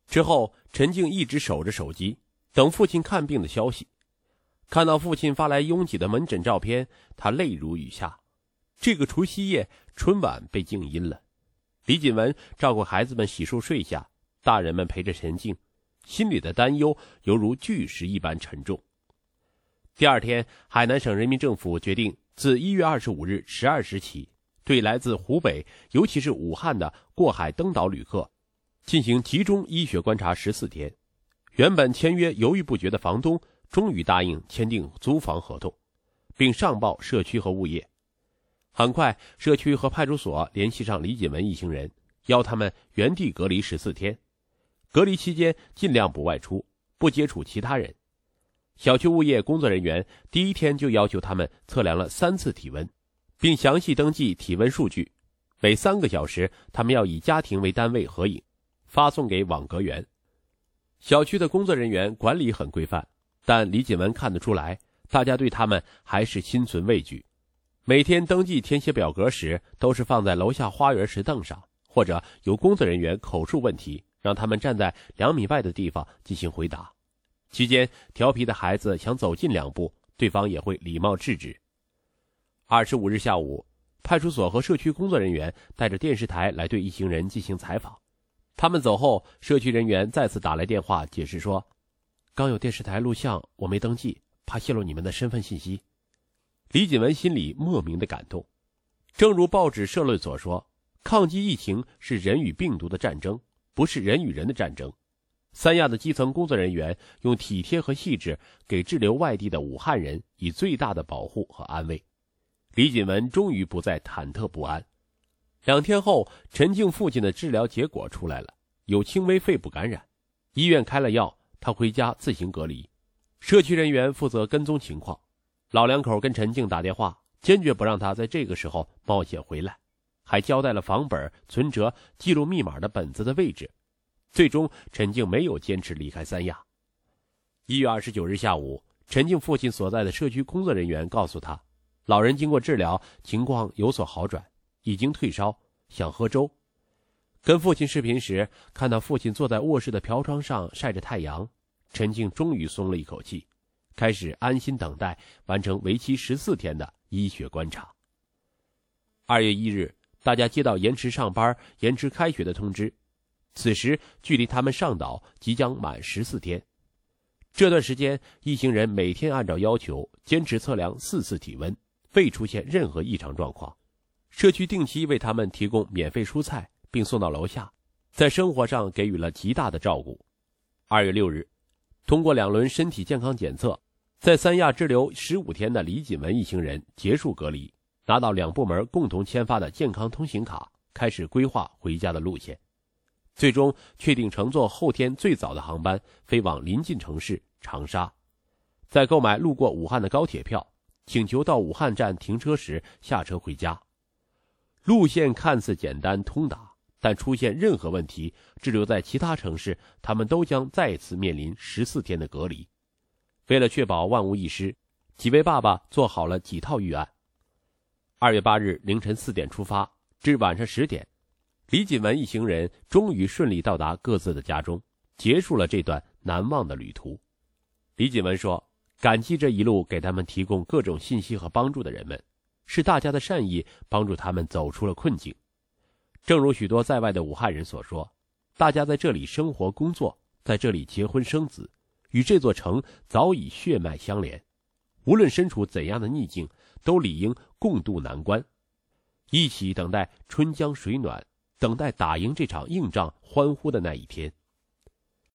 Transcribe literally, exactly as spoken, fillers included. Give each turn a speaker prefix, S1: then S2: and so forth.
S1: 之后，陈静一直守着手机，等父亲看病的消息。看到父亲发来拥挤的门诊照片，他泪如雨下。这个除夕夜，春晚被静音了。李锦文照顾孩子们洗漱睡下，大人们陪着陈静，心里的担忧犹如巨石一般沉重。第二天，海南省人民政府决定自一月二十五日十二时起，对来自湖北，尤其是武汉的过海登岛旅客进行集中医学观察十四天。原本签约犹豫不决的房东终于答应签订租房合同，并上报社区和物业。很快，社区和派出所联系上李锦文一行人，要他们原地隔离十四天，隔离期间尽量不外出，不接触其他人。小区物业工作人员第一天就要求他们测量了三次体温，并详细登记体温数据。每三个小时，他们要以家庭为单位合影，发送给网格员。小区的工作人员管理很规范，但李锦文看得出来，大家对他们还是心存畏惧。每天登记填写表格时，都是放在楼下花园石凳上，或者有工作人员口述问题，让他们站在两米外的地方进行回答。期间，调皮的孩子想走近两步，对方也会礼貌制止。二十五日下午，派出所和社区工作人员带着电视台来对一行人进行采访。他们走后，社区人员再次打来电话解释说，刚有电视台录像，我没登记，怕泄露你们的身份信息。李锦文心里莫名的感动。正如报纸社论所说，抗击疫情是人与病毒的战争，不是人与人的战争。三亚的基层工作人员用体贴和细致给滞留外地的武汉人以最大的保护和安慰。李锦文终于不再忐忑不安。两天后，陈静父亲的治疗结果出来了，有轻微肺部感染，医院开了药，他回家自行隔离。社区人员负责跟踪情况。老两口跟陈静打电话，坚决不让他在这个时候冒险回来，还交代了房本、存折、记录密码的本子的位置。最终，陈静没有坚持离开三亚。一月二十九日下午，陈静父亲所在的社区工作人员告诉他，老人经过治疗，情况有所好转，已经退烧，想喝粥。跟父亲视频时，看到父亲坐在卧室的飘窗上晒着太阳，陈静终于松了一口气，开始安心等待完成为期十四天的医学观察。二月一日，大家接到延迟上班、延迟开学的通知，此时距离他们上岛即将满十四天。这段时间，一行人每天按照要求坚持测量四次体温，未出现任何异常状况。社区定期为他们提供免费蔬菜，并送到楼下，在生活上给予了极大的照顾。二月六日，通过两轮身体健康检测，在三亚滞留十五天的李锦文一行人结束隔离，拿到两部门共同签发的健康通行卡，开始规划回家的路线。最终确定乘坐后天最早的航班飞往临近城市长沙，在购买路过武汉的高铁票，请求到武汉站停车时下车回家。路线看似简单通达，但出现任何问题，滞留在其他城市，他们都将再次面临十四天的隔离。为了确保万无一失，几位爸爸做好了几套预案。二月八日凌晨四点出发，至晚上十点，李锦文一行人终于顺利到达各自的家中，结束了这段难忘的旅途。李锦文说，感激这一路给他们提供各种信息和帮助的人们，是大家的善意帮助他们走出了困境。正如许多在外的武汉人所说，大家在这里生活工作，在这里结婚生子，与这座城早已血脉相连，无论身处怎样的逆境，都理应共度难关，一起等待春江水暖，等待打赢这场硬仗，欢呼的那一天。